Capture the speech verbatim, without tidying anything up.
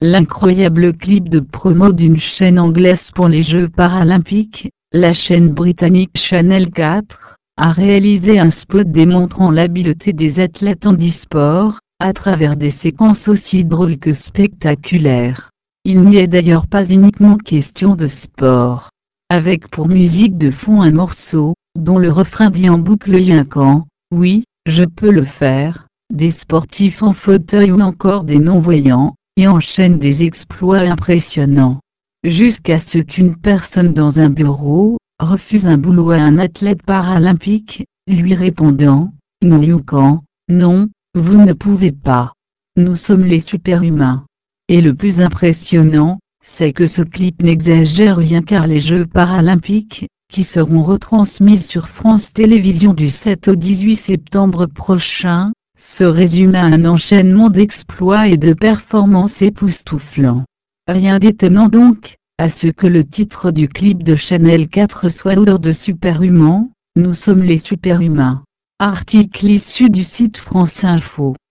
L'incroyable clip de promo d'une chaîne anglaise pour les Jeux paralympiques, la chaîne britannique Channel quatre, a réalisé un spot démontrant l'habileté des athlètes handisport, à travers des séquences aussi drôles que spectaculaires. Il n'y est d'ailleurs pas uniquement question de sport. Avec pour musique de fond un morceau, dont le refrain dit en boucle rien qu'en « oui, je peux le faire », des sportifs en fauteuil ou encore des non-voyants, et enchaîne des exploits impressionnants. Jusqu'à ce qu'une personne dans un bureau, refuse un boulot à un athlète paralympique, lui répondant « non you can, non, vous ne pouvez pas. Nous sommes les super-humains ». Et le plus impressionnant, c'est que ce clip n'exagère rien car les Jeux paralympiques, qui seront retransmis sur France Télévisions du sept au dix-huit septembre prochain, se résume à un enchaînement d'exploits et de performances époustouflants. Rien d'étonnant donc, à ce que le titre du clip de Channel quatre soit l'odeur de superhumains, nous sommes les superhumains. Article issu du site France Info.